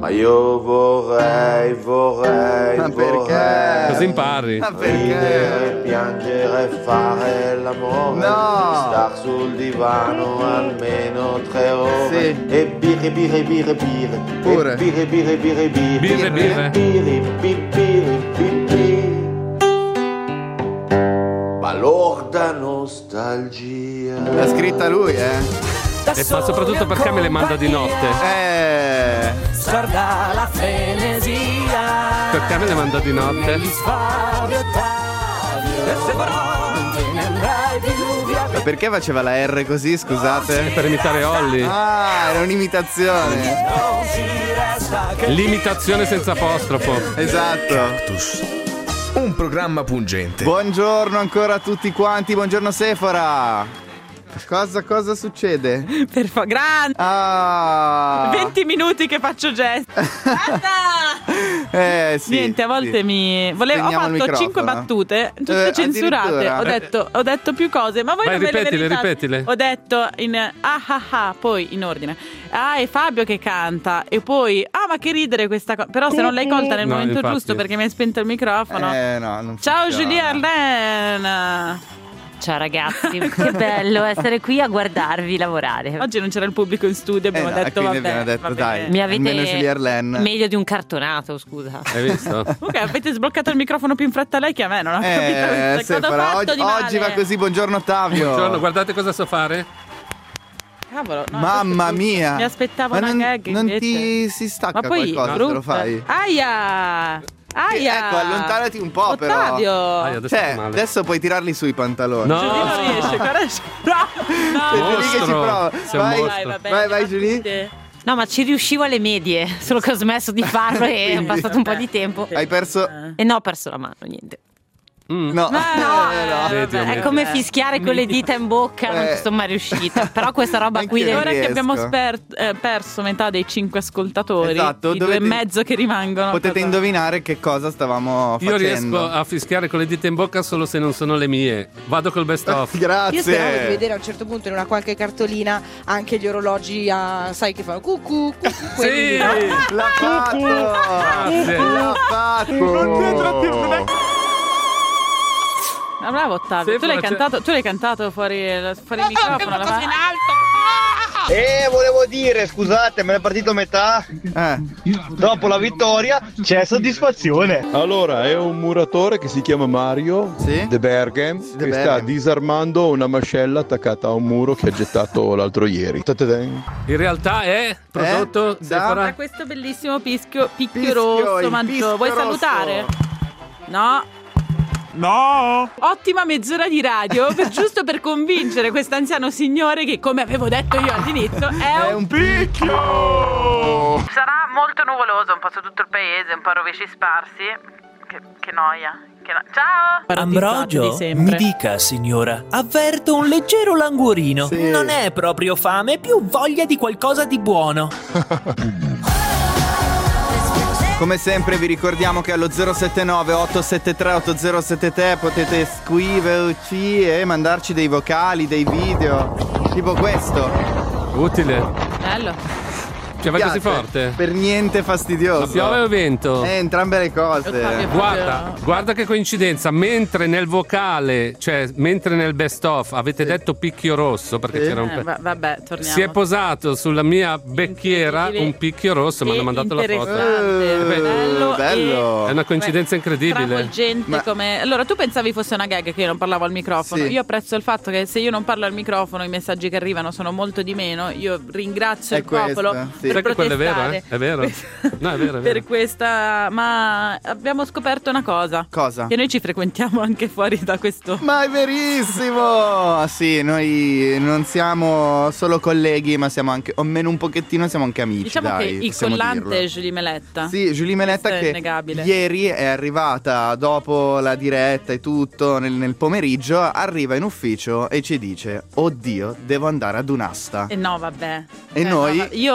Ma io vorrei. Ma perché? Così impari. Ma Ridere, perché? piangere, fare l'amore. No. Star sul divano almeno 3 ore. Sì. E birre. Pure. E birre. Birre. Balorda nostalgia. L'ha scritta lui, Ma soprattutto perché me le manda di notte? Guarda la frenesia. Perché me le manda di notte? Perché faceva la R così, scusate? Per imitare Olly. Ah, era un'imitazione. L'imitazione senza apostrofo. Esatto. Un programma pungente. Buongiorno ancora a tutti quanti, buongiorno Sephora. Cosa succede? Grande! Ah! 20 minuti che faccio gesti. Sì. Niente, a volte sì. ho Spegniamo il fatto microfono. 5 battute, tutte censurate. addirittura. Ho detto più cose, ma voi Vai, non me le meritate. ripetile. Ho detto poi in ordine. È Fabio che canta e poi ma che ridere questa cosa. Però se non l'hai colta nel No, momento infatti. giusto perché mi hai spento il microfono. No, non Ciao funziona. Julia Arlene. Ciao ragazzi, che bello essere qui a guardarvi lavorare. Oggi non c'era il pubblico in studio, abbiamo no, detto quindi vabbè. abbiamo detto, va dai. bene. Mi avete Almeno Julia Arlene. meglio di un cartonato, scusa. Hai visto? Ok, avete sbloccato il microfono più in fretta lei che a me, non ho capito cosa ho Sephora, fatto di male. oggi va così, buongiorno Ottavio. Buongiorno, guardate cosa so fare. Cavolo, no, Mamma questo- mia. Mi aspettavo Ma una non, gag non invece. ti si stacca Ma poi qualcosa se brutta. lo fai? Aia! Ecco, allontanati un po' però. Ottavio! Adesso Cioè, sto male. adesso puoi tirarli sui pantaloni. No. Giulia non riesce, guarda. Sei No, lì che ci Mostro. prova. Sei un Vai, mostro. vabbè, vai Giulia. battute. No, ma ci riuscivo alle medie, solo che ho smesso di farlo e è Quindi, passato un po' di tempo. Hai perso. E no, ho perso la mano, niente. No. Vedi, È come fischiare con le dita in bocca, non ci sono mai riuscita. Però questa roba Anche qui io del... Ora che riesco. abbiamo perso metà dei 5 ascoltatori, Esatto, i 2 e mezzo che rimangono. Potete cosa- indovinare che cosa stavamo Io facendo. riesco a fischiare con le dita in bocca solo se non sono le mie. Vado col best of. Grazie. Io speravo di vedere a un certo punto in una qualche cartolina anche gli orologi sai che fanno cucù, quelli, Sì! no? L'ha fatto. Grazie. L'ha fatto. Ah, bravo Ottavio, Sephora, tu l'hai cantato fuori il microfono. La Volevo dire, scusate, me ne è partito metà. Dopo la vittoria c'è soddisfazione. Allora, è un muratore che si chiama Mario Sì? De Berghem De che sta Berghem. disarmando una mascella attaccata a un muro che ha gettato l'altro ieri. In realtà è prodotto Sephora? Da questo bellissimo picchio Pischio, rosso, il Mangio. pischio Vuoi rosso. salutare? No. Ottima mezz'ora di radio giusto per convincere quest'anziano signore che, come avevo detto io all'inizio, è un picchio. Sarà molto nuvoloso un po' su tutto il paese, un po' rovesci sparsi. Che noia. Ciao! Ambrogio, mi dica signora, avverto un leggero languorino. Sì. Non è proprio fame, più voglia di qualcosa di buono. Come sempre vi ricordiamo che allo 079 873 8073 potete scriverci e mandarci dei vocali, dei video, tipo questo. Utile. Bello. Cioè, vai così Piace. forte? Per niente fastidioso. Ma piove o vento? Entrambe le cose. Ottavio. Guarda che coincidenza, mentre nel vocale, cioè mentre nel best of avete detto picchio rosso, perché Sì. c'era un Vabbè, torniamo. si è posato sulla mia becchiera Incredibile. un picchio rosso, mi hanno mandato la foto. Interessante, bello, bello. È una coincidenza incredibile. travolgente. Ma- come allora tu pensavi fosse una gag che io non parlavo al microfono. Sì. Io apprezzo il fatto che se io non parlo al microfono i messaggi che arrivano sono molto di meno. Io ringrazio È il popolo questo, sì. per Sai che quello è vero, protestare. È vero? No, è vero, è vero. Per questa, ma abbiamo scoperto una cosa. Cosa? Che noi ci frequentiamo anche fuori da questo. Ma è verissimo! Sì, noi non siamo solo colleghi, ma siamo anche, o almeno un pochettino, siamo anche amici. Diciamo dai, che il possiamo collante dirlo. è Julie Meletta. Sì, Julie Meletta Questo è che innegabile. ieri è arrivata dopo la diretta e tutto nel pomeriggio, arriva in ufficio e ci dice: oddio, devo andare ad un'asta. E no, vabbè. E noi? no, io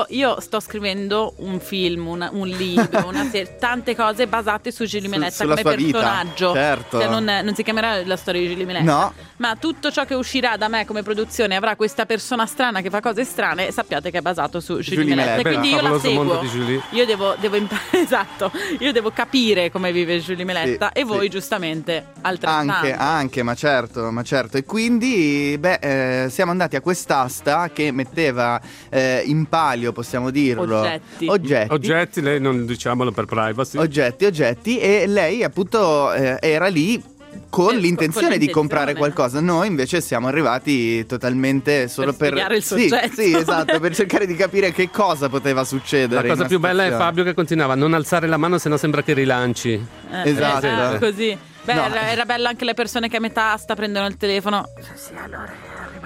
sto scrivendo un film, un libro, una serie, tante cose basate su Julie Meletta sulla come sua vita, personaggio. certo. Cioè, non si chiamerà La storia di Julie Meletta, no, ma tutto ciò che uscirà da me come produzione avrà questa persona strana che fa cose strane, sappiate che è basato su Julie Meletta. Quindi io la seguo. Io devo esatto, io devo capire come vive Julie Meletta, e voi giustamente altrettanto. Anche, ma certo. E quindi siamo andati a quest'asta che metteva in palio, possiamo dirlo, oggetti, lei non diciamolo per privacy. Oggetti, e lei appunto era lì con l'intenzione di comprare qualcosa. Noi invece siamo arrivati totalmente solo per spiegare il soggetto. Sì, esatto, per cercare di capire che cosa poteva succedere. La cosa più bella è Fabio che continuava a non alzare la mano, sennò sembra che rilanci. Esatto. Così. Beh, no. Era bella anche le persone che a metà asta prendono il telefono. Sì, allora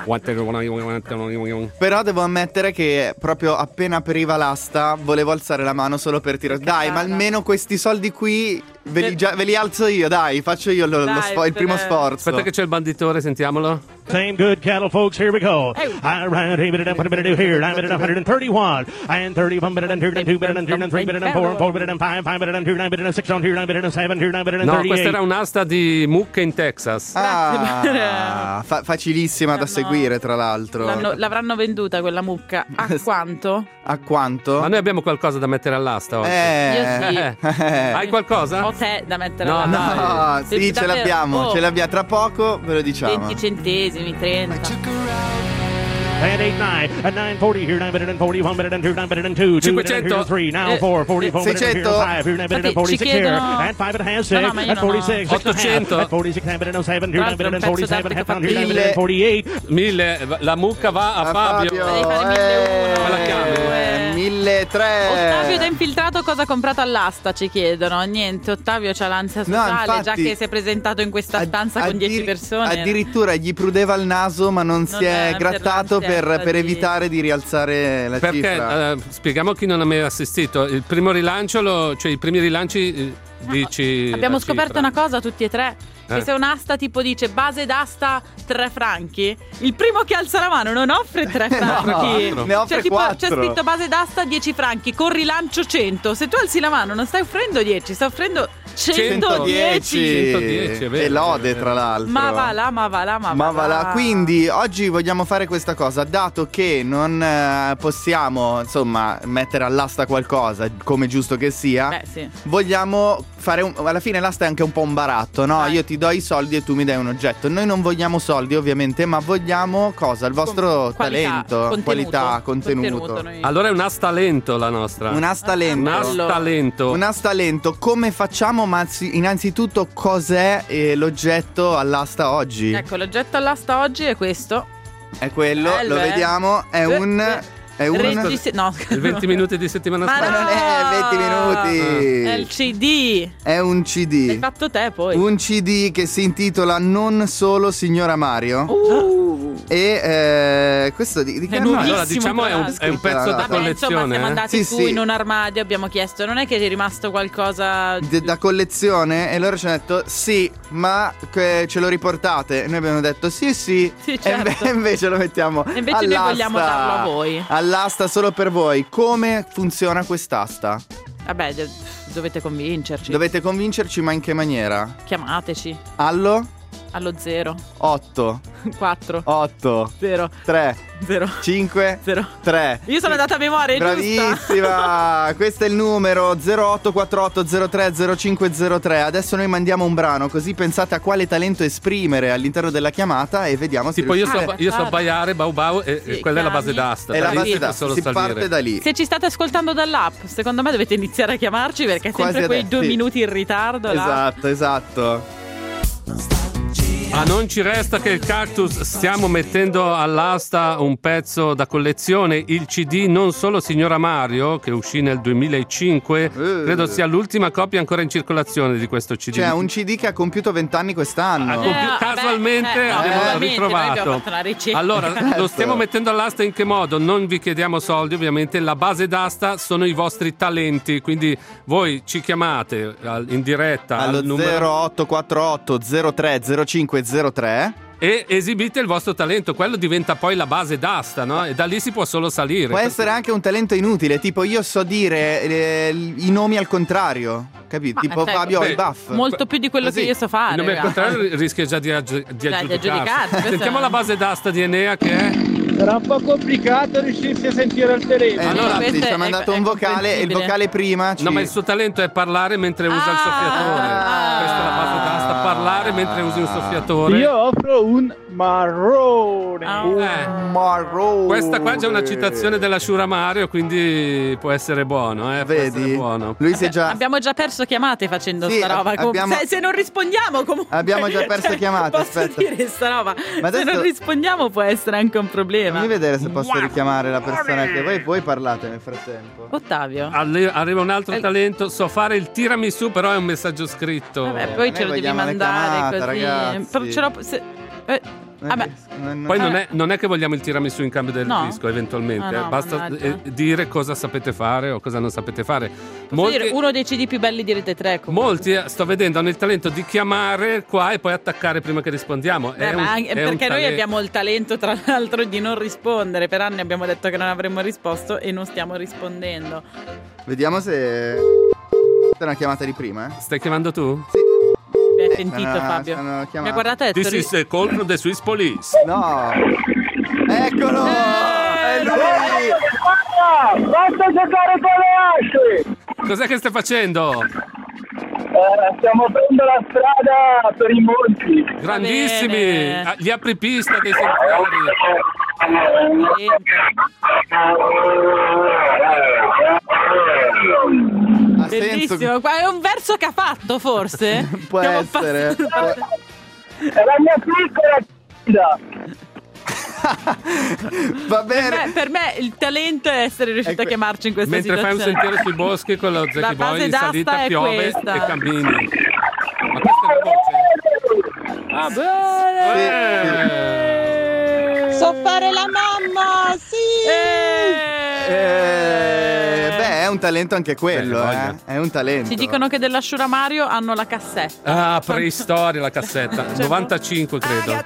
però devo ammettere che proprio appena apriva l'asta volevo alzare la mano solo per tirare. Dai, ma almeno questi soldi qui ve li alzo io, dai, faccio io il primo sforzo. Aspetta che c'è il banditore, sentiamolo. Same good cattle, folks, here we go. I ran here, I'm going to do here. I'm 131 and 31 and 32 and 3 and 4 and 5 and 2 and 6 on here, 9 and 7 here, 9 and 38. No, questa era un'asta di mucche in Texas. Facilissima da seguire, tra l'altro. L'avranno venduta quella mucca. A quanto? A quanto? Ma noi abbiamo qualcosa da mettere all'asta oggi. Io sì. Hai qualcosa? Ho te da mettere all'asta. No, sì, ce l'abbiamo. Tra poco ve lo diciamo. 20 centesimi, 30. And 8, 9, and 940 here, 941, 902, 203, now 4, 44, 5, 946 here, and 5 and a half, 6, and 46, 800, and 46, 907, 947, half pound, 948. 1000, la mucca va a Fabio. Devi fare 1.001. 1.300. Ottavio da infiltrato cosa ha comprato all'asta, ci chiedono. Niente, Ottavio c'ha l'ansia sociale, infatti, già che si è presentato in questa stanza con 10 persone. Addirittura gli prudeva il naso, ma non si è grattato per evitare di rialzare la cifra. Perché spieghiamo a chi non ha mai assistito. Il primo rilancio, cioè i primi rilanci dici. Abbiamo scoperto una cosa tutti e tre. Che se un'asta tipo dice base d'asta 3 franchi, il primo che alza la mano non offre 3 franchi. No, ne offre 4. C'è scritto base d'asta 10 franchi con rilancio 100. Se tu alzi la mano non stai offrendo 10, stai offrendo 110. E lode, tra l'altro. Ma va là. Quindi oggi vogliamo fare questa cosa, dato che non possiamo insomma mettere all'asta qualcosa come giusto che sia. Sì. Vogliamo fare alla fine l'asta è anche un po' un baratto, no? Io ti do i soldi e tu mi dai un oggetto. Noi non vogliamo soldi ovviamente, ma vogliamo cosa? Il vostro talento, qualità, contenuto. Allora è un astalento la nostra. Un astalento. Come facciamo? Ma innanzitutto cos'è l'oggetto all'asta oggi? Ecco, l'oggetto all'asta oggi è questo. È quello, lo vediamo, è un... il 20 minuti di settimana scorsa. Ma non è 20 minuti. È il CD. È un CD. L'hai fatto te poi. Un CD che si intitola Non solo Signora Mario. E questo di che anno è? Allora diciamo è un pezzo da collezione. Insomma, siamo andati su in un armadio, abbiamo chiesto, non è che è rimasto qualcosa da collezione? E loro ci hanno detto sì, ma ce lo riportate? E noi abbiamo detto sì, certo. E invece lo mettiamo e invece all'asta. Noi vogliamo darlo a voi. All'asta solo per voi. Come funziona quest'asta? Vabbè, dovete convincerci. Dovete convincerci, ma in che maniera? Chiamateci. Allo 0 8 4 8 0 3 0 5 0 3. Io sono andata a memoria, bravissima. Questo è il numero 0848 03 0503. Adesso noi mandiamo un brano, così pensate a quale talento esprimere all'interno della chiamata e vediamo se tipo io so baiare bau bau e quella è la base d'asta. È la base d'asta, si parte da lì. Se ci state ascoltando dall'app, secondo me dovete iniziare a chiamarci, perché è sempre quei 2 minuti in ritardo. Esatto. Non ci resta che il Cactus. Stiamo mettendo all'asta un pezzo da collezione, il CD Non solo Signora Mario, che uscì nel 2005. Credo sia l'ultima copia ancora in circolazione di questo CD. Cioè un CD che ha compiuto 20 anni quest'anno. Casualmente abbiamo ritrovato. Allora lo stiamo mettendo all'asta in che modo? Non vi chiediamo soldi, ovviamente. La base d'asta sono i vostri talenti, quindi voi ci chiamate in diretta allo 0848 03 05 03 e esibite il vostro talento, quello diventa poi la base d'asta, no? E da lì si può solo salire. Può essere anche un talento inutile, tipo io so dire i nomi al contrario, capito? Tipo Fabio o i Buff. Molto più di quello che io so fare. Il nome al contrario rischia già di aggiudicarsi. Sentiamo la base d'asta di Enea che è... Sarà un po' complicato riuscirsi a sentire al telefono. Allora ci ha mandato un vocale e il vocale prima No, ma il suo talento è parlare mentre usa il soffiatore. Questa è la base d'asta, parlare mentre usi un soffiatore. Io offro un marrone. Marrone. Questa qua c'è una citazione della Shura Mario, quindi può essere buono, Vedi? Buono. Lui si è già... Abbiamo già perso chiamate facendo sta roba. Se non rispondiamo comunque. Abbiamo già perso chiamate. Posso aspetta. dire sta roba. Ma adesso... Se non rispondiamo può essere anche un problema. Fammi vedere se posso richiamare la persona che voi parlate nel frattempo. Ottavio. Arriva un altro talento. So fare il tiramisù, però è un messaggio scritto. Vabbè, poi ce lo devi mandare così. Ragazzi. Vabbè. Poi non è che vogliamo il tiramisù in cambio del disco, eventualmente. Basta dire cosa sapete fare o cosa non sapete fare. Uno dei CD più belli di Rete 3. Molti, sto vedendo, hanno il talento di chiamare qua e poi attaccare prima che rispondiamo. Perché noi abbiamo il talento, tra l'altro, di non rispondere. Per anni abbiamo detto che non avremmo risposto e non stiamo rispondendo. Vediamo se... È una chiamata di prima, Stai chiamando tu? Sì. Mi hai sentito, Fabio? Mi ha guardato e This is the call from the Swiss Police. No. Eccolo! È lui! Basta giocare con le asce! Cos'è che stai facendo? Stiamo aprendo la strada per i monti. Grandissimi! Gli apripista dei sentieri. Bellissimo, è un verso che ha fatto forse? Può essere. È la mia piccola Va bene. Per me il talento è essere riuscito a chiamarci in questa situazione. situazione. Mentre fai un sentiero sui boschi con lo Zecchi Boy in salita piove e cammini. Ma questa è la voce. So fare la mamma, sì! Beh, è un talento anche quello, È un talento. Ci dicono che della Shura Mario hanno la cassetta. Preistoria la cassetta. 95 credo.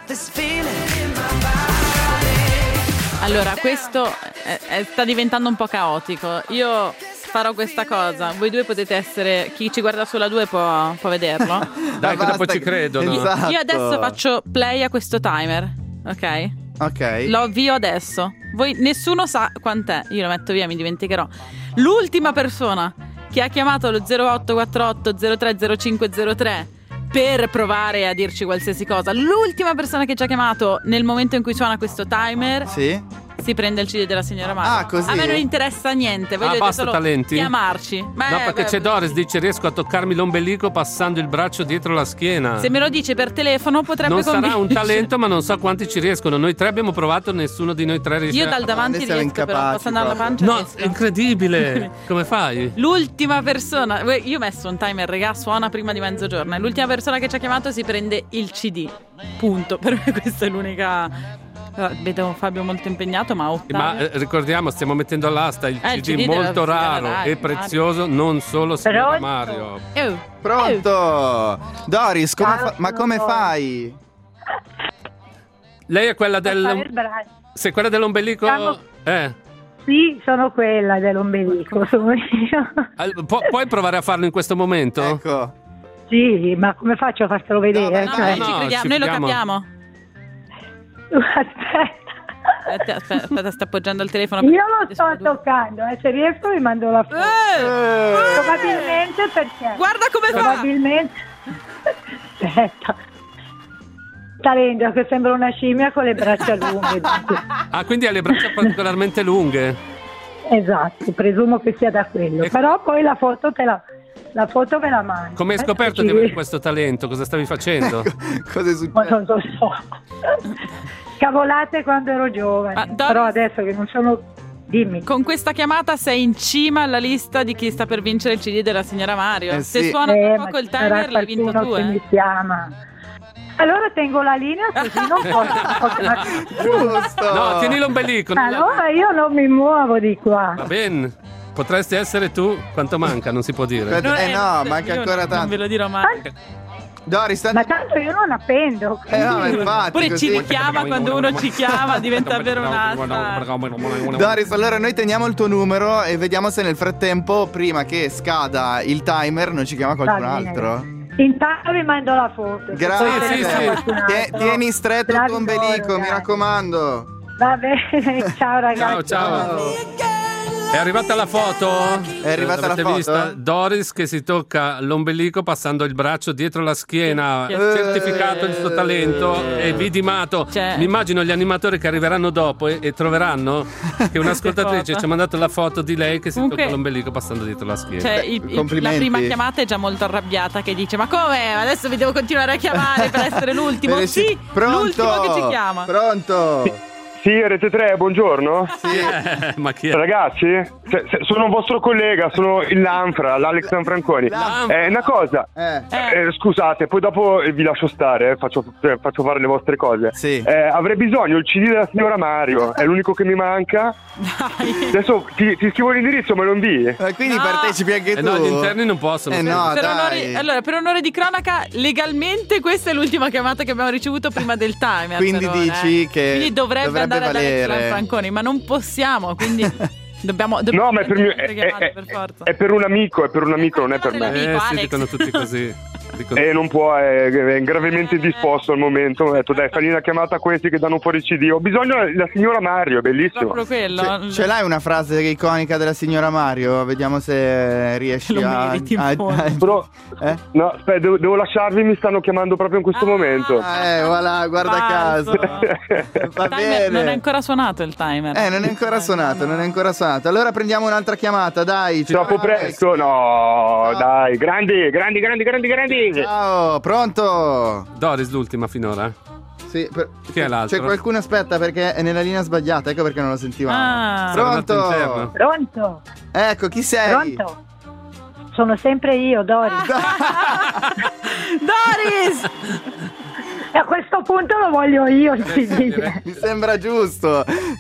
Allora, questo sta diventando un po' caotico. Io farò questa cosa. Voi due potete essere... Chi ci guarda sulla 2 può vederlo. Dai, che dopo ci credono. Esatto. Io adesso faccio play a questo timer. Ok? Lo avvio adesso. Voi nessuno sa quant'è. Io lo metto via, mi dimenticherò. L'ultima persona che ha chiamato lo 0848 030503 per provare a dirci qualsiasi cosa, l'ultima persona che ci ha chiamato nel momento in cui suona questo timer, si prende il CD della signora Mario. Così? A me non interessa niente, voglio basta solo talenti? chiamarci. No, perché c'è Doris, dice riesco a toccarmi l'ombelico passando il braccio dietro la schiena. Se me lo dice per telefono potrebbe non sarà un talento, ma non so quanti ci riescono. Noi tre abbiamo provato, nessuno di noi tre riesce. Io dal davanti riesco, però passando alla pancia riesco. È incredibile. Come fai? L'ultima persona, io ho messo un timer, regà, suona prima di mezzogiorno, e l'ultima persona che ci ha chiamato si prende il CD. Punto. Per me questa è l'unica. Vedo Fabio molto impegnato, ma ricordiamo, stiamo mettendo all'asta il CD molto raro e prezioso, non solo signora Mario. Pronto? Doris, come fai? Lei è quella sei quella dell'ombelico? Sì, sono quella dell'ombelico, sono io. Puoi provare a farlo in questo momento? Ecco. Sì, ma come faccio a fartelo vedere? No, ci crediamo, noi lo capiamo. Aspetta, sta appoggiando il telefono. Io lo sto toccando, se riesco vi mando la foto. Probabilmente perché. Guarda come probabilmente... Aspetta. Talento che sembra una scimmia con le braccia lunghe. Quindi ha le braccia particolarmente lunghe. Esatto, presumo che sia da quello. Però poi la foto me la mando. Come hai scoperto di avere questo talento? Cosa stavi facendo? Cosa è successo? Ma non lo so. Cavolate quando ero giovane. Però adesso che non sono... Dimmi. Con questa chiamata sei in cima alla lista di chi sta per vincere il CD della signora Mario. Se suona tra poco il timer l'hai vinto tu. Che mi chiama. Allora tengo la linea così non posso. No, tieni l'ombelico. Allora io non mi muovo di qua. Va bene. Potresti essere tu? Quanto manca? Non si può dire. No, manca ancora tanto. Non ve lo dirò mai. Doris, ma tanto io non appendo. No, infatti, pure così. ci richiama quando uno ci chiama, diventa davvero un'asta. Doris, allora noi teniamo il tuo numero e vediamo se nel frattempo, prima che scada il timer, non ci chiama qualcun altro. Intanto vi mando la foto. Grazie. Tieni stretto il tuo ombelico, mi raccomando. Va bene, ciao ragazzi. Ciao. È arrivata la foto? È arrivata la foto? Vista? Doris che si tocca l'ombelico passando il braccio dietro la schiena, certificato il suo talento e vidimato. Mi immagino gli animatori che arriveranno dopo e troveranno che un'ascoltatrice ci ha mandato la foto di lei che si tocca l'ombelico passando dietro la schiena. La prima chiamata è già molto arrabbiata che dice: ma come? Adesso vi devo continuare a chiamare per essere l'ultimo? Sì, pronto? L'ultimo che ci chiama. Pronto? Sì, Rete 3, buongiorno. Sì. Ma chi è? Ragazzi, sono un vostro collega, sono il Lanfra, l'Alex Lanfranconi. Una cosa, scusate, poi dopo vi lascio stare, faccio fare le vostre cose. Sì. Avrei bisogno il CD della signora Mario, è l'unico che mi manca. Dai. Adesso ti scrivo l'indirizzo, me lo invii. Quindi partecipi anche tu. No, gli interni non possono. Per onore di cronaca, legalmente questa è l'ultima chiamata che abbiamo ricevuto prima del timer. Quindi dici che quindi dovrebbe andare ad Alex Lanfranconi, ma non possiamo, quindi dobbiamo no, ma è per un amico, non è per me. Sì, dicono tutti così. Non può, è gravemente indisposto al momento. Ho detto dai, fai una chiamata a questi che danno fuori CD. Ho bisogno della signora Mario, bellissimo. Proprio quello. Ce l'hai una frase iconica della signora Mario? Vediamo se riesci Però, no, aspetta, devo lasciarvi, mi stanno chiamando proprio in questo momento. Voilà, guarda caso. Va bene. Non è ancora suonato il timer. Non è ancora suonato. Allora prendiamo un'altra chiamata, dai. Troppo presto? No, dai, grandi. Ciao, pronto? Doris l'ultima finora? Sì, chi è l'altro? C'è qualcuno, aspetta, perché è nella linea sbagliata, ecco perché non lo sentivamo. Pronto? Ecco, chi sei? Pronto? Sono sempre io, Doris. Doris! E a questo punto lo voglio io il CD. Mi sembra giusto.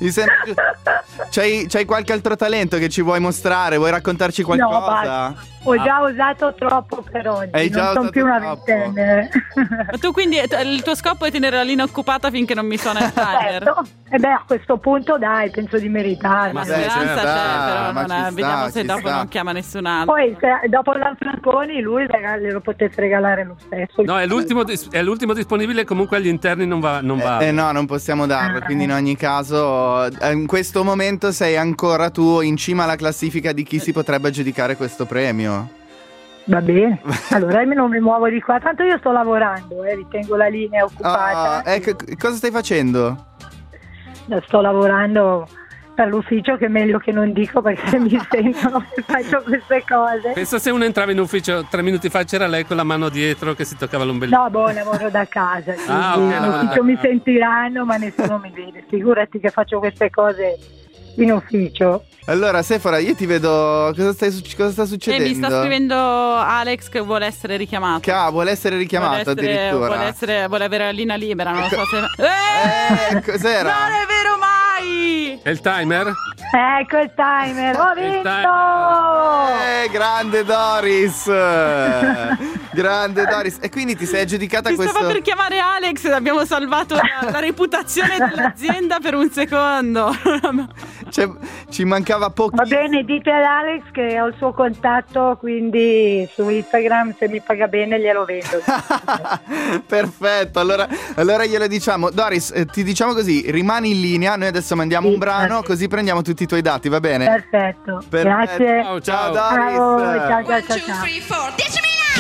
C'hai qualche altro talento che ci vuoi mostrare? Vuoi raccontarci qualcosa? No, ho già usato troppo per oggi. Non sono più una ventenne. Ma tu quindi il tuo scopo è tenere la linea occupata finché non mi suona il timer? Certo. E a questo punto dai, penso di meritarlo. Ma speranza c'è, però vediamo se dopo non chiama nessun altro. Poi dopo Lanfranconi lui glielo potete regalare lo stesso. No, è l'ultimo disponibile, comunque agli interni non va. No, non possiamo darlo, quindi in ogni caso in questo momento sei ancora tu in cima alla classifica di chi si potrebbe aggiudicare questo premio. Va bene, allora non mi muovo di qua, tanto io sto lavorando, ritengo la linea occupata. Cosa stai facendo? Sto lavorando per l'ufficio, che è meglio che non dico perché se mi sentono che faccio queste cose. Pensa se uno entrava in ufficio 3 minuti fa, c'era lei con la mano dietro che si toccava l'ombelico. No, lavoro da casa, in ufficio mi sentiranno ma nessuno mi vede, figurati che faccio queste cose in ufficio. Allora Sephora, io ti vedo. Cosa sta succedendo? Mi sta scrivendo Alex che vuole essere richiamato. Vuole essere richiamato addirittura. Vuole avere la linea libera. Non so se. Cos'era? Non è vero mai! È il timer? Ecco il timer. Ho vinto! Grande Doris! Grande Doris. E quindi ti sei aggiudicata questo. Stava per chiamare Alex. Abbiamo salvato la reputazione dell'azienda per un secondo. Ci mancava poco. Va bene, dite ad Alex che ho il suo contatto, quindi su Instagram se mi paga bene glielo vendo. Perfetto, allora glielo diciamo. Doris, ti diciamo così, rimani in linea, noi adesso mandiamo un brano, così prendiamo tutti i tuoi dati, va bene? Perfetto. Grazie. Ciao Doris. Ciao. 1, 2, 3, 4, 10.000!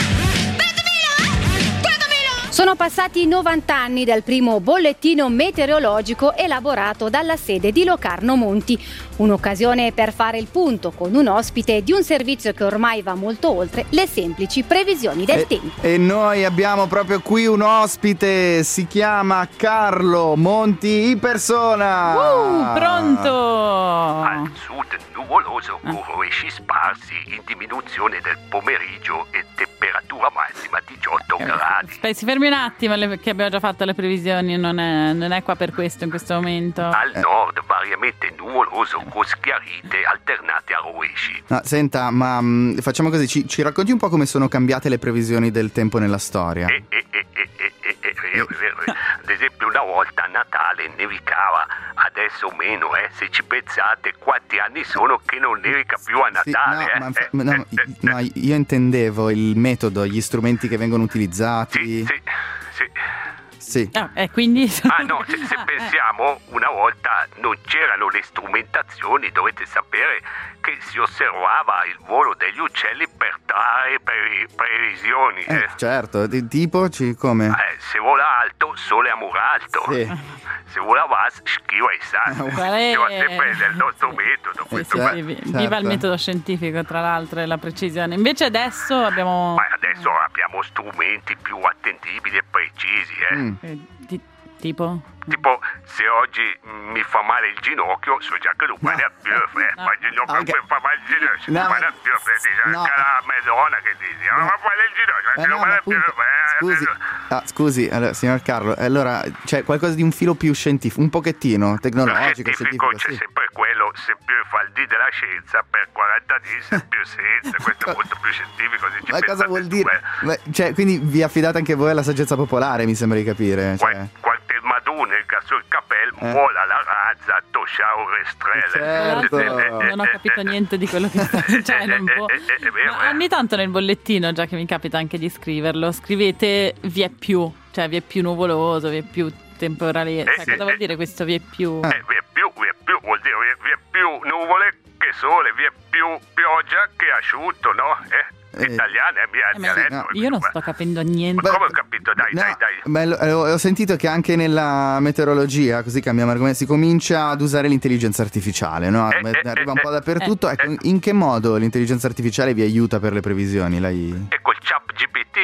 Sono passati 90 anni dal primo bollettino meteorologico elaborato dalla sede di Locarno Monti. Un'occasione per fare il punto con un ospite di un servizio che ormai va molto oltre le semplici previsioni del tempo. E noi abbiamo proprio qui un ospite, si chiama Carlo Monti in persona. Pronto? Al sud nuvoloso con riesci sparsi in diminuzione del pomeriggio e temperature temperatura massima 18 gradi. Si fermi un attimo, che abbiamo già fatto le previsioni, non è qua per questo in questo momento. Al nord variamente nuvoloso con schiarite alternate a rovesci. No, senta, ma facciamo così, ci racconti un po' come sono cambiate le previsioni del tempo nella storia? Ad esempio una volta a Natale nevicava, adesso meno, se ci pensate quanti anni sono che non nevica più a Natale. No, io intendevo il metodo, gli strumenti che vengono utilizzati. Sì. Quindi... se pensiamo, una volta non c'erano le strumentazioni, dovete sapere che si osservava il volo degli uccelli per trarre previsioni. Certo, tipo come? Se vola alto, sole a muro alto. Sì. Se vola basso, schiva i santi. Dipende dal nostro metodo. Viva il metodo scientifico, tra l'altro, e la precisione. Invece adesso abbiamo strumenti più attendibili e precisi. Tipo, se oggi mi fa male il ginocchio, so già che domani a più ma il ginocchio mi fa male il ginocchio, domani a più la Madonna che dice, ma fa male il ginocchio, scusi, allora, signor Carlo, allora c'è qualcosa di un filo più scientifico, un pochettino tecnologico, scientifico c'è sempre quello, se più fa il D della scienza per 40 D, se più senza, questo è molto più scientifico. Ma cosa vuol dire? Quindi vi affidate anche voi alla saggezza popolare, mi sembra di capire. Qualche madune sul capello vola la razza, toscia un restrelle. Certo. Non ho capito niente di quello che sta dicendo. Ma ogni tanto nel bollettino, già che mi capita anche di scriverlo, scrivete vi è più nuvoloso, vi è più temporale. Cosa vuol dire questo vi è più? Vi è più vuol dire vi è più nuvole che sole, vi è più pioggia che asciutto, no? Italiana è mia dialetto. Io non sto capendo niente. Ma come ho capito? Dai. Ho sentito che anche nella meteorologia, così cambiamo argomento, si comincia ad usare l'intelligenza artificiale, no? Arriva un po' dappertutto. Ecco, in che modo l'intelligenza artificiale vi aiuta per le previsioni? E col chat GPT.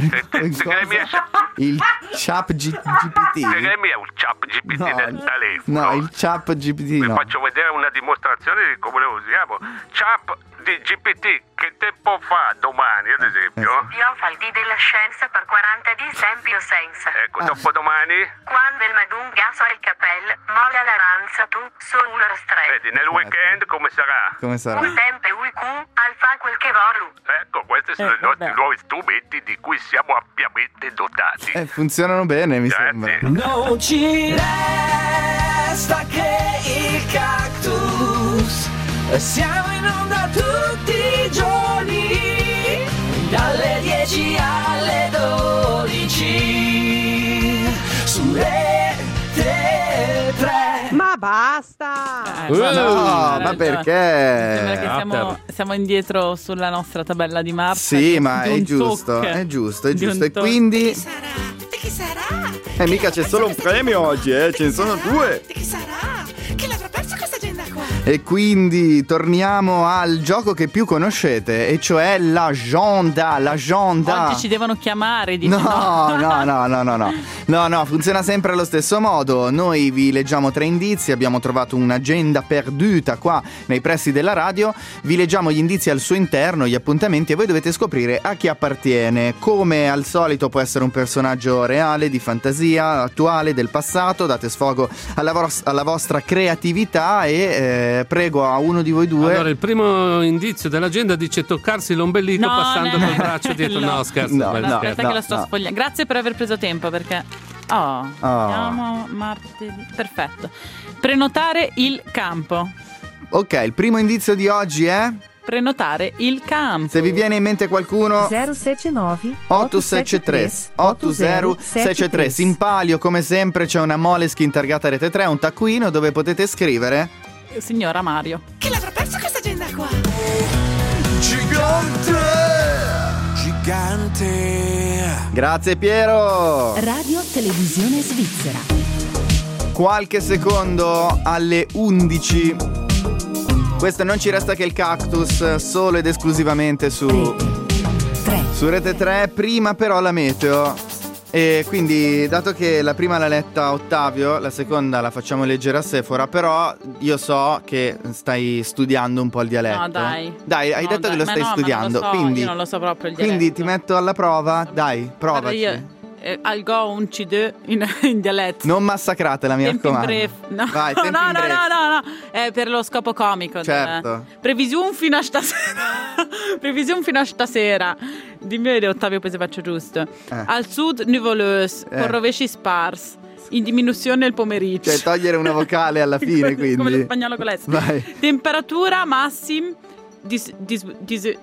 Il chat GPT. Secondo me è un chat GPT del telefono. No, il chat GPT Vi faccio vedere una dimostrazione di come lo usiamo. Chat di GPT, che tempo fa domani, ad esempio? Io fa il D della scienza per 40 di esempio senza. Ecco, dopodomani? Quando il madunga so il capello, molla la ranza tu, sulla strada. Vedi, nel weekend come sarà? Come sarà? Un tempo al fa quel che volu. Ecco, questi sono i nostri nuovi strumenti di cui siamo ampiamente dotati. Funzionano bene, mi sembra. Non ci resta che il cactus. Siamo in onda tutti i giorni, dalle 10 alle 12, su Rete 3. Ma basta! Ma perché? Sembra che siamo indietro sulla nostra tabella di marcia. Sì, ma è giusto. E quindi... Di chi sarà? Mica c'è solo un premio oggi, ce ne sono due. Di chi sarà? Chi l'avrà perso questa agenda qua? E quindi torniamo al gioco che più conoscete, e cioè l'agenda. Oggi ci devono chiamare. No, funziona sempre allo stesso modo. Noi vi leggiamo 3 indizi, abbiamo trovato un'agenda perduta qua nei pressi della radio, vi leggiamo gli indizi al suo interno, gli appuntamenti, e voi dovete scoprire a chi appartiene. Come al solito può essere un personaggio reale, di fantasia, attuale, del passato. Date sfogo alla vostra creatività e prego a uno di voi due. Allora, il primo indizio dell'agenda dice toccarsi l'ombelico passando col braccio dietro. No, scherzo. Aspetta che lo sto sfogliando. Grazie per aver preso tempo, perché siamo martedì. Perfetto. Prenotare il campo. Ok, il primo indizio di oggi è prenotare il campo. Se vi viene in mente qualcuno, 079 873 8073. In palio, come sempre, c'è una Moleskine targata Rete 3, un taccuino dove potete scrivere Signora Mario. Chi l'avrà perso questa agenda qua? Gigante. Grazie Piero. Radio Televisione Svizzera. Qualche secondo alle 11. Questo non ci resta che il cactus, solo ed esclusivamente su Rete 3. Prima però la meteo. E quindi, dato che la prima l'ha letta Ottavio, la seconda la facciamo leggere a Sephora, però io so che stai studiando un po' il dialetto. No, dai. Dai, hai detto che lo stai studiando. Ma non lo so, quindi, io non lo so proprio il dialetto. Quindi ti metto alla prova, dai, provaci. I'll go un C2 in dialetto. Non massacratela, mi raccomando. No. Vai, no, è per lo scopo comico. Certo. Previsione fino a stasera. Dimmi Ottavio, poi se faccio giusto. Al sud nuvoloso, con rovesci sparsi. In diminuzione il pomeriggio. Cioè togliere una vocale alla fine, quindi. Come lo spagnolo con l'S. Vai. Temperatura massima 18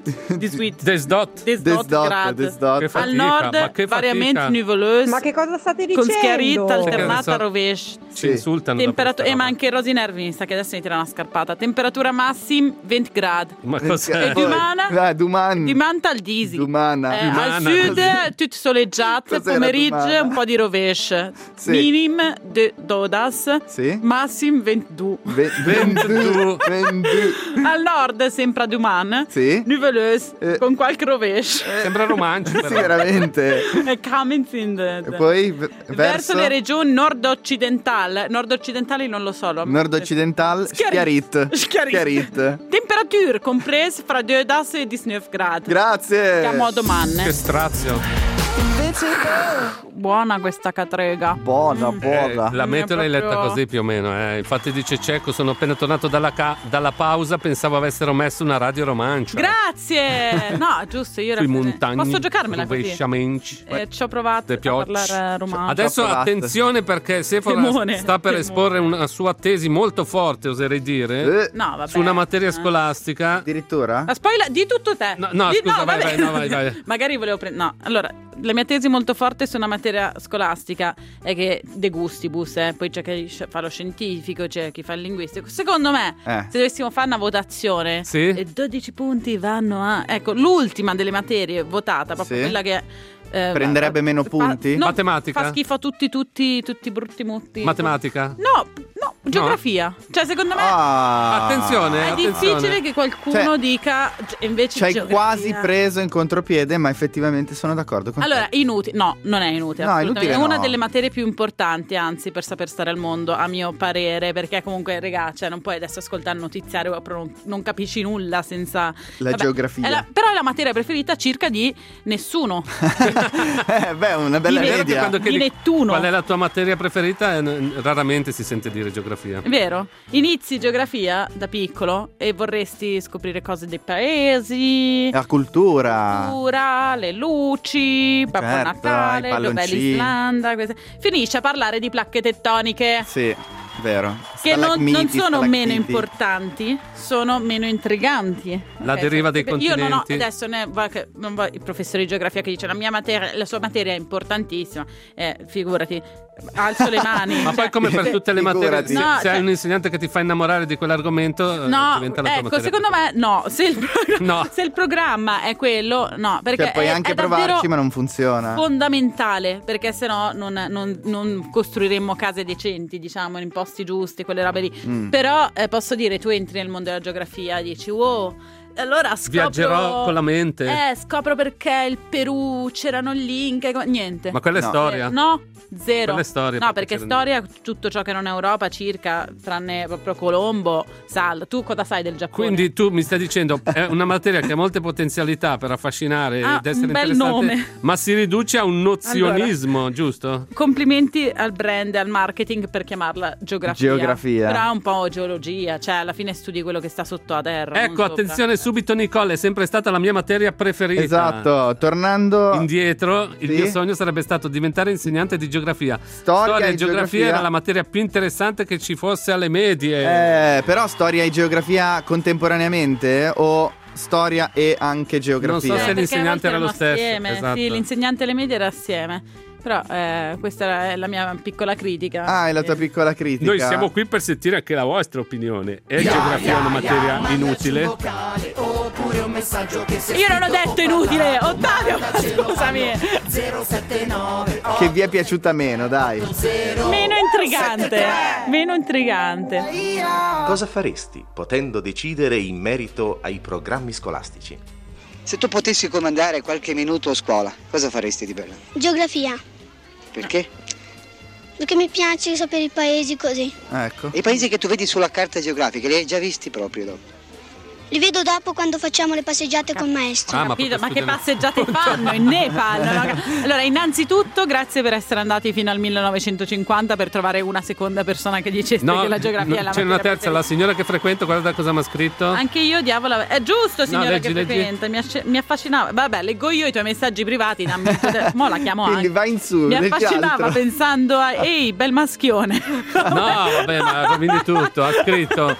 gradi. Al nord variamente nuvoloso. Ma che cosa state dicendo? Con schiarita alternata a rovescio. Ci insultano. Ma anche i Rosi Nervi mi sa che adesso mi tira una scarpata. Temperatura massima 20 gradi. Ma cos'è? E Dumana al Disi. Al sud tutto soleggiato. Pomeriggio un po' di rovescio. Sì. Minim 12. Sì. Massim 22. 22. Al nord sempre a Duman. Sì. Nuvoloso con qualche rovescio. Sembra romantico. Sì, veramente. E E poi verso le regioni nord-occidentali. Nord-occidentali non lo so. Nord-occidentale Schiarit. Temperature comprese fra 2 e 19 gradi. Grazie. Siamo a domani. Che strazio. Buona questa catrega. Buona. La meteo l'hai letta così più o meno. Infatti dice Cecco, sono appena tornato dalla pausa, pensavo avessero messo una radio romancia. Grazie. No, giusto, io posso giocarmela così. Ci ho provato a parlare romano. Adesso attenzione, perché Sephora sta per esporre una sua tesi molto forte, oserei dire, no, vabbè, su una materia scolastica. Addirittura? Spoiler, di tutto te. No, scusa, vai. Magari volevo prendere. No, allora, la mia tesi molto forte su una materia scolastica è che de gustibus, poi c'è chi fa lo scientifico, c'è chi fa il linguistico. Secondo me, se dovessimo fare una votazione, e 12 punti vanno a... Ecco, l'ultima delle materie votata, proprio quella che... prenderebbe meno punti? Matematica? Fa schifo a tutti brutti mutti. Matematica? No, geografia. Cioè, secondo me attenzione, è difficile che qualcuno dica invece ci hai geografia. quasi preso in contropiede, ma effettivamente sono d'accordo con te. Allora, inutile. No, non è inutile. No, inutile, è una delle materie più importanti, anzi, per saper stare al mondo, a mio parere, perché comunque, regà, cioè, non puoi adesso ascoltare il notiziario, non capisci nulla senza la geografia. Però è la materia preferita circa di nessuno. Una bella media. Di Nettuno. Qual è la tua materia preferita? Raramente si sente dire geografia. È vero? Inizi geografia da piccolo e vorresti scoprire cose dei paesi, la cultura, le luci, Babbo Natale, dov'è l'Islanda. Finisce a parlare di placche tettoniche. Sì, vero. Che non sono meno importanti, sono meno intriganti. La deriva dei continenti. Io non ho adesso non voglio il professore di geografia che dice la sua materia è importantissima. Figurati, alzo le mani. Ma poi come per tutte le materie, se hai un insegnante che ti fa innamorare di quell'argomento, diventa la tua materia. Secondo me se il programma è quello, perché puoi anche provarci, ma non funziona. Fondamentale, perché sennò non costruiremmo case decenti, diciamo, in posti giusti, quelle robe lì. Però posso dire, tu entri nel mondo della geografia e dici wow, allora viaggerò con la mente. Scopro perché il Perù c'erano lì, niente. Ma quella è storia? No, zero. Quella è storia. No, perché storia tutto ciò che non è Europa circa, tranne proprio Colombo, Sal. Tu cosa sai del Giappone? Quindi tu mi stai dicendo è una materia che ha molte potenzialità per affascinare ed essere un bel interessante, nome. ma si riduce a un nozionismo, giusto? Complimenti al brand e al marketing per chiamarla geografia. Però è un po' geologia, cioè alla fine studi quello che sta sotto a terra. Ecco, attenzione subito Nicole, è sempre stata la mia materia preferita. Esatto, tornando indietro, il mio sogno sarebbe stato diventare insegnante di geografia. Storia e geografia era la materia più interessante che ci fosse alle medie. Però storia e geografia contemporaneamente o storia e anche geografia? Non so se l'insegnante era lo stesso. Esatto. Sì, l'insegnante alle medie era assieme. Però questa è la mia piccola critica. È la tua piccola critica. Noi siamo qui per sentire anche la vostra opinione. È geografia una materia inutile? Io non ho detto inutile, Ottavio, scusami. Che vi è piaciuta meno, dai. Meno intrigante. Cosa faresti potendo decidere in merito ai programmi scolastici? Se tu potessi comandare qualche minuto a scuola, cosa faresti di bello? Geografia. Perché? Perché mi piace sapere i paesi così. Ecco. I paesi che tu vedi sulla carta geografica, li hai già visti proprio dopo? Li vedo dopo quando facciamo le passeggiate col maestro. Ma che passeggiate fanno in Nepal? Allora, innanzitutto, grazie per essere andati fino al 1950 per trovare una seconda persona che dicesse che la geografia è la c'è una terza, la signora che frequento, guarda cosa mi ha scritto. Anche io, diavola. È giusto, signora che frequenta. Mi affascinava. Vabbè, leggo io i tuoi messaggi privati. Mo la chiamo Quindi anche. vai in su. Mi affascinava pensando a ehi, bel maschione. No, vabbè, ma rovini tutto. Ha scritto: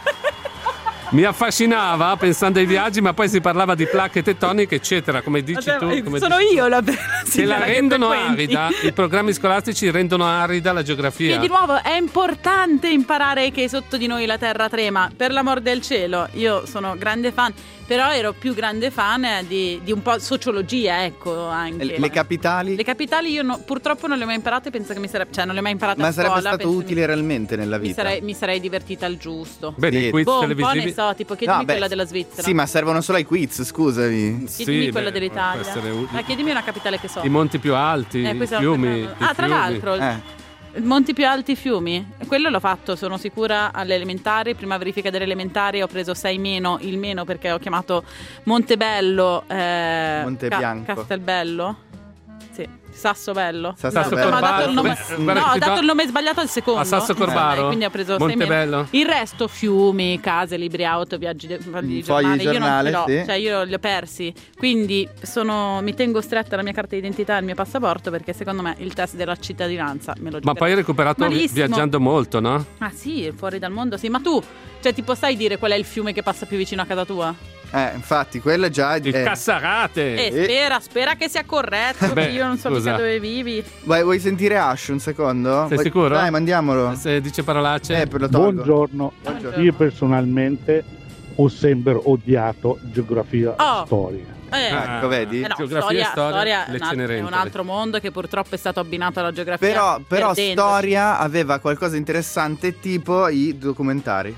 mi affascinava pensando ai viaggi, ma poi si parlava di placche tettoniche, eccetera, come dici tu. Sono io la che la rendono arida, i programmi scolastici rendono arida la geografia. E di nuovo è importante imparare che sotto di noi la terra trema, per l'amor del cielo. Io sono grande fan, però ero più grande fan di un po' sociologia, ecco, anche. Le capitali? Le capitali io purtroppo non le ho mai imparate, penso che mi sarebbe, non le ho mai imparate a scuola. Ma sarebbe stato utile realmente nella vita. Mi sarei divertita al giusto. Bene, i quiz televisivi. Un po' ne so, tipo chiedimi quella della Svizzera. Sì, ma servono solo ai quiz, scusami. Chiedimi quella dell'Italia. Chiedimi una capitale che so. I monti più alti, i fiumi. Tra l'altro. Monti più alti, fiumi. Quello l'ho fatto, sono sicura, alle elementari. Prima verifica delle elementari ho preso 6 meno, il meno perché ho chiamato Montebello Montebianco. Castelbello. Sì, Sassobello. Sasso Bello. Corbaro. Ho dato il nome sbagliato al secondo. A Sasso Corbaro. Quindi ho preso Montebello. Il resto fiumi, case, libri auto, viaggi di giornale. Io non ce l'ho, cioè io li ho persi. Quindi mi tengo stretta la mia carta d'identità e il mio passaporto perché secondo me il test della cittadinanza me lo. Ma poi hai recuperato viaggiando molto, no? Ah sì, fuori dal mondo, sì. Ma tu, tipo sai dire qual è il fiume che passa più vicino a casa tua? Infatti, quello è già il Cassarate. Spera che sia corretto. Perché io non so mica dove vivi. Vuoi sentire Ash un secondo? Sei sicuro? Dai, mandiamolo. Se dice parolacce. Buongiorno. Io personalmente ho sempre odiato geografia storia. Ecco, vedi? Geografia storia è un altro mondo che purtroppo è stato abbinato alla geografia. Però storia aveva qualcosa interessante, tipo i documentari.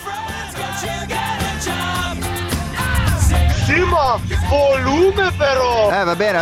Sì, ma volume però! Va bene.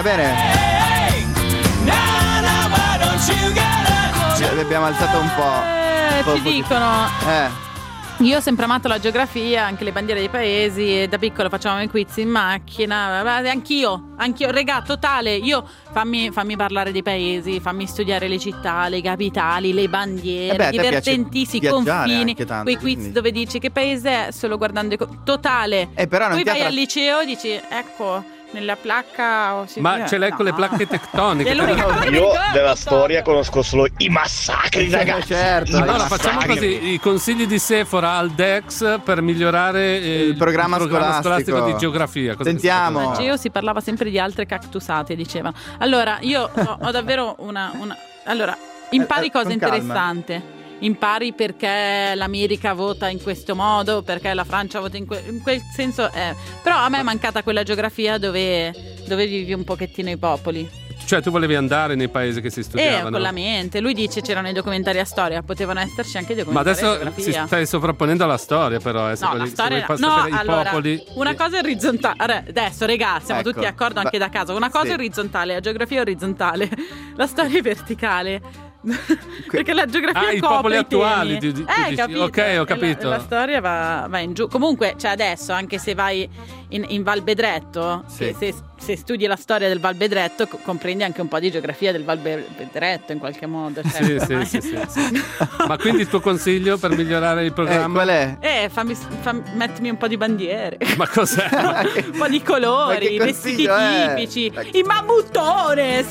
Abbiamo alzato un po'. Ti dicono. Io ho sempre amato la geografia, anche le bandiere dei paesi, e da piccolo facevamo i quiz in macchina. Anch'io, regà, totale. Io fammi parlare dei paesi, fammi studiare le città, le capitali, le bandiere, divertentissimi, i confini, quei quiz dove dici che paese è solo guardando totale. Però non poi vai al liceo e dici, ecco, nella placca ma ce l'hai con le placche tettoniche? Io della storia conosco solo i massacri, ragazzi. Certo. Allora facciamo così: i consigli di Sephora al Dex per migliorare il programma scolastico di geografia. Sentiamo. Al Geo si parlava sempre di altre cactusate, dicevano. Allora io ho davvero allora impari cosa interessante. Impari perché l'America vota in questo modo, perché la Francia vota in quel senso. Però a me è mancata quella geografia dove vivi un pochettino i popoli. Cioè tu volevi andare nei paesi che si studiavano? Con la mente. Lui dice c'erano i documentari a storia, potevano esserci anche i documentari a geografia. Ma adesso si stai sovrapponendo alla storia però. La storia allora, popoli. Una cosa è orizzontale. Adesso regà, siamo tutti d'accordo anche da casa. Una cosa è orizzontale, la geografia è orizzontale. La storia è verticale. Perché la geografia i popoli attuali dici. Ok, ho capito. La storia va in giù. Comunque, adesso, anche se vai in Val Bedretto, se studi la storia del Val Bedretto, comprendi anche un po' di geografia del Val Bedretto in qualche modo. Sì. Ma quindi il tuo consiglio per migliorare il programma? Qual è? Mettimi un po' di bandiere. Ma cos'è? Un po' di colori, vestiti tipici, i mammutones.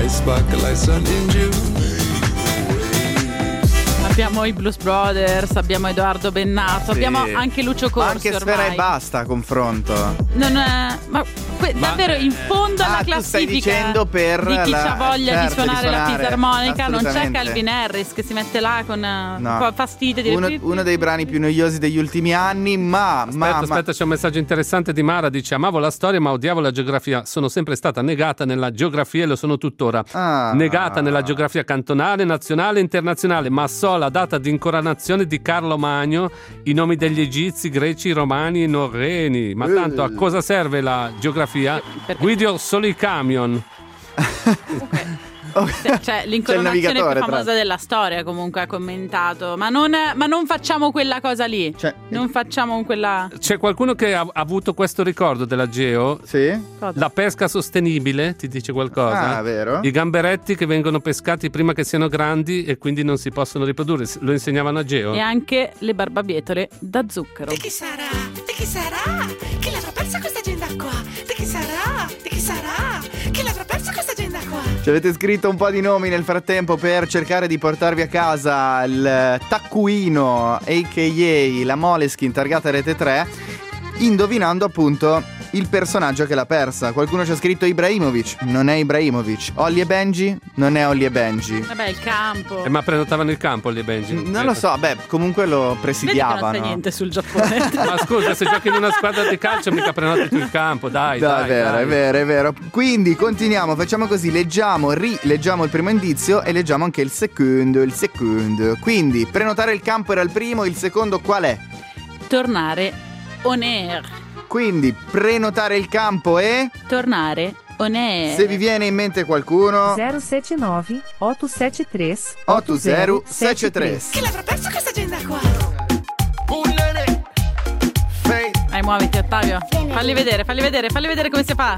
Abbiamo i Blues Brothers, abbiamo Edoardo Bennato, abbiamo anche Lucio Corsi. Anche Sfera ormai. E Basta a confronto. Non è, davvero in fondo alla classifica stai dicendo per di chi ha voglia di suonare la fisarmonica non c'è Calvin Harris che si mette là con un po' fastidio di uno dei brani più noiosi degli ultimi anni. Aspetta, c'è un messaggio interessante di Mara, dice: amavo la storia ma odiavo la geografia, sono sempre stata negata nella geografia e lo sono tuttora. Negata nella geografia cantonale, nazionale e internazionale, ma sola la data di incoronazione di Carlo Magno, i nomi degli egizi, greci, romani e norreni. Ma tanto a cosa serve la geografia? Guido solo i camion. Cioè, l'incoronazione più famosa della storia, comunque ha commentato. Ma non facciamo quella cosa lì. Non facciamo quella. C'è qualcuno che ha avuto questo ricordo della Geo? Sì. La pesca sostenibile, ti dice qualcosa? Ah, vero. I gamberetti che vengono pescati prima che siano grandi e quindi non si possono riprodurre. Lo insegnavano a Geo. E anche le barbabietole da zucchero. Di chi sarà? Di chi sarà? Chi l'avrà persa questa agenda qua? Di chi sarà? Di chi sarà? Chi l'avrà persa questa agenda qua? Ci avete scritto un po' di nomi nel frattempo per cercare di portarvi a casa il taccuino, a.k.a. la Moleskine targata Rete 3, indovinando appunto il personaggio che l'ha persa. Qualcuno ci ha scritto Ibrahimovic, non è Ibrahimovic. Ollie e Benji, non è Ollie e Benji. Vabbè, il campo. Ma prenotavano il campo Ollie e Benji? Non lo so, beh, comunque lo presidiavano. Non sai niente sul Giappone. Ma scusa, se giochi in una squadra di calcio mica prenoti tu il campo, dai. È vero. Quindi continuiamo, facciamo così, rileggiamo il primo indizio e leggiamo anche il secondo. Quindi prenotare il campo era il primo, il secondo qual è? Tornare on air. Quindi prenotare il campo e tornare on air. Se vi viene in mente qualcuno 079 873 8073. Chi l'avrà persa questa agenda qua? Muoviti Ottavio, falli vedere come si fa.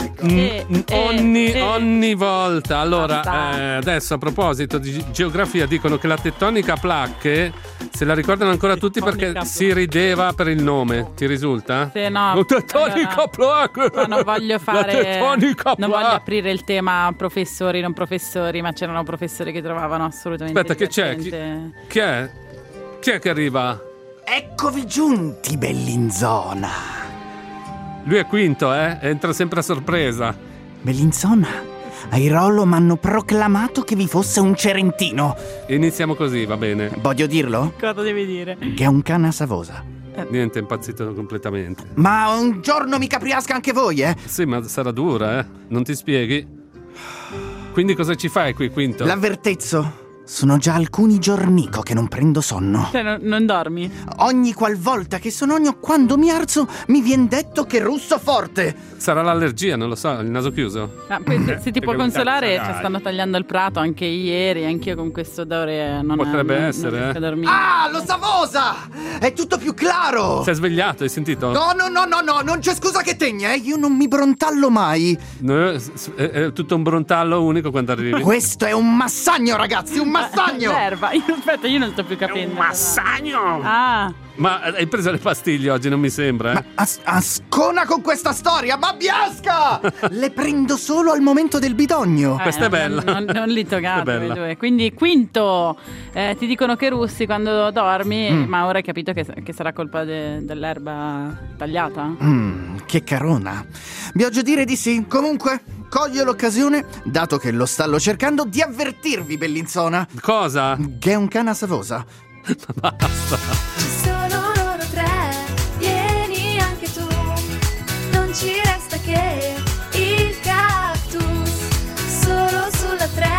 Ogni volta. Allora, adesso a proposito di geografia dicono che la tettonica a placche se la ricordano ancora tutti perché si rideva per il nome. Ti risulta? Sì, no. Tettonica a placche. Ma non voglio fare non voglio aprire il tema professori, non professori, ma c'erano professori che trovavano assolutamente. Aspetta, che c'è? Chi è? Chi è che arriva? Eccovi giunti, Bellinzona. Lui è quinto, entra sempre a sorpresa. Bellinzona, ai Rollo m'hanno proclamato che vi fosse un cerentino. Iniziamo così, va bene. Voglio dirlo? Cosa devi dire? Che è un cane a Savosa. Niente, è impazzito completamente. Ma un giorno mi capriasca anche voi, Sì, ma sarà dura, Non ti spieghi? Quindi cosa ci fai qui, quinto? L'avvertezzo. Sono già alcuni giornico che non prendo sonno. Cioè, non dormi? Ogni qualvolta che sonogno, quando mi alzo, mi viene detto che russo forte. Sarà l'allergia, non lo so, il naso chiuso. Se ti può consolare, ci stanno tagliando il prato anche ieri, anch'io con questo odore non potrebbe essere, Ah, lo Savosa! È tutto più claro! Sei svegliato, hai sentito? No, non c'è scusa che tegna, Io non mi brontallo mai. È tutto un brontallo unico quando arrivi. Questo è un massagno, ragazzi, un massagno! Aspetta, io non sto più capendo. È un massagno! Ah. Ma hai preso le pastiglie oggi, non mi sembra, Ma ascona con questa storia, ma biasca! Le prendo solo al momento del bidogno. Questa è bella. Non litogate voi due. Quindi quinto, ti dicono che russi quando dormi, ma ora hai capito che sarà colpa dell'erba tagliata? Che carona. Biogio dire di sì. Comunque, coglio l'occasione, dato che lo stallo cercando, di avvertirvi, Bellinzona. Cosa? Che è un cane a Savosa. Basta. Ci resta che il cactus solo sulla 3.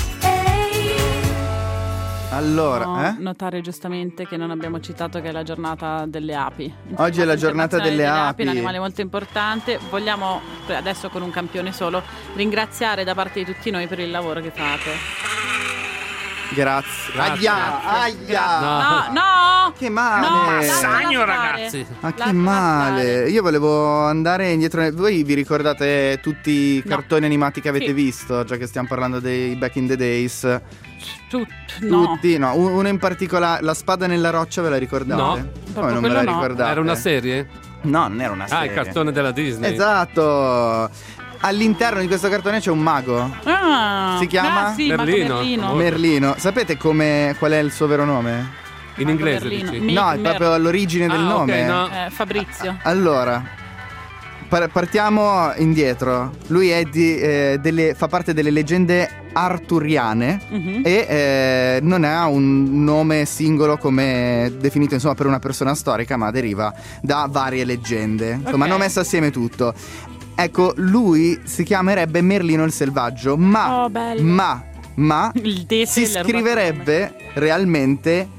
Allora, notare giustamente che non abbiamo citato che è la giornata delle api. Oggi è la giornata delle api. Un animale molto importante. Vogliamo adesso con un campione solo ringraziare da parte di tutti noi per il lavoro che fate. Grazie. Aia. No. Che male. Massagno, ragazzi. Ma che male. Io volevo andare indietro. Voi vi ricordate tutti i cartoni animati che avete visto? Già che stiamo parlando dei Back in the Days. Tutti? No. Uno in particolare, La spada nella roccia, ve la ricordate? No. Come non me la ricordate? Era una serie? No, non era una serie. Il cartone della Disney. Esatto. All'interno di questo cartone c'è un mago. Si chiama? Merlino. Sapete qual è il suo vero nome? In inglese dici? No, è proprio all'origine del nome. Okay, no. Fabrizio. Allora, partiamo indietro. Lui è fa parte delle leggende arturiane e non ha un nome singolo come definito insomma per una persona storica, ma deriva da varie leggende. Insomma, hanno messo assieme tutto. Ecco, lui si chiamerebbe Merlino il Selvaggio, ma si scriverebbe realmente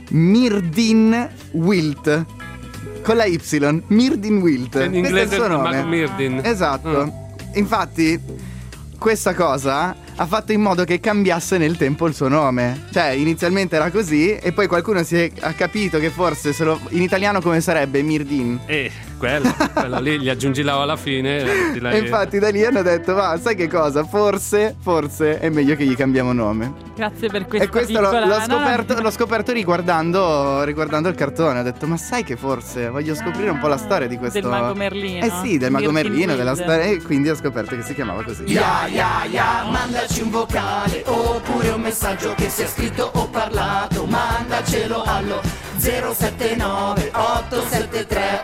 Myrdin Wilt. Con la Y, Myrdin Wilt. In inglese è il suo nome. Myrdin. Esatto. Infatti, questa cosa ha fatto in modo che cambiasse nel tempo il suo nome. Cioè, inizialmente era così e poi qualcuno ha capito che forse in italiano come sarebbe Myrdin. Quello lì, gli aggiungi la O alla fine. E infatti da lì hanno detto, ma sai che cosa? Forse è meglio che gli cambiamo nome. Grazie per questa. E questo l'ho scoperto riguardando il cartone. Ho detto, ma sai che forse voglio scoprire un po' la storia di questo. Del mago Merlino. Sì, del mago Merlino, della storia. E quindi ho scoperto che si chiamava così. Mandaci un vocale oppure un messaggio che sia scritto o parlato. Mandacelo allo 079 873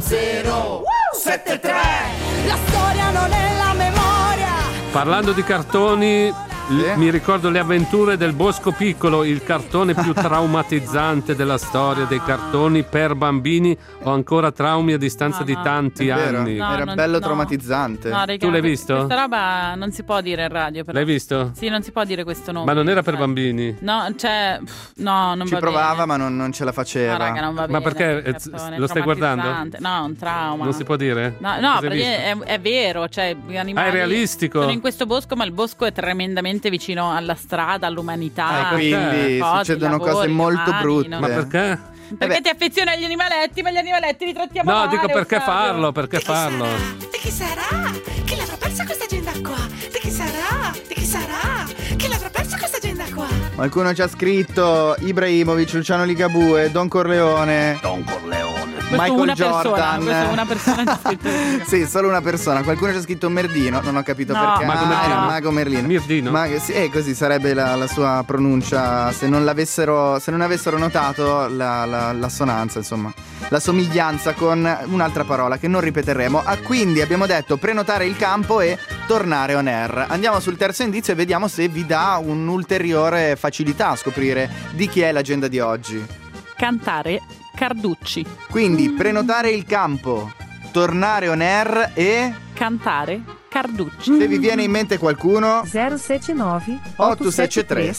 8073. La storia non è la memoria. Parlando di cartoni, mi ricordo le avventure del Bosco Piccolo, il cartone più traumatizzante della storia dei cartoni per bambini. Ho ancora traumi a distanza di tanti anni. Era bello traumatizzante. No, raga, tu l'hai visto? Questa roba non si può dire in radio. Però. L'hai visto? Sì, non si può dire questo nome. Ma non era per bambini? No, cioè, no, non ci va provava, bene. ma non ce la faceva. No, raga, non va bene. Ma perché lo stai guardando? No, un trauma. Non si può dire? No, perché è vero, cioè gli animali è realistico. sono in questo bosco, ma il bosco è tremendamente vicino alla strada, all'umanità. Quindi succedono cose molto brutte. Ma perché? Perché ti affezioni agli animaletti, ma gli animaletti li trattiamo male. No, dico perché farlo, Di chi sarà? Chi l'avrà persa questa agenda qua? Di chi sarà? Chi l'avrà persa questa agenda qua? Qualcuno ci ha scritto Ibrahimovic, Luciano Ligabue, Don Corleone. Michael Jordan. Questa una persona ci ha scritto. Sì, solo una persona. Qualcuno ci ha scritto Merdino, non ho capito perché. Mago Merlino. Mirdino. Così sarebbe la sua pronuncia se non avessero notato l'assonanza, insomma, la somiglianza con un'altra parola che non ripeteremo. Quindi abbiamo detto prenotare il campo e tornare on air. Andiamo sul terzo indizio e vediamo se vi dà un'ulteriore facilità a scoprire di chi è l'agenda di oggi. Cantare Carducci. Quindi prenotare il campo, tornare on air e cantare Carducci. Se vi viene in mente qualcuno 079 873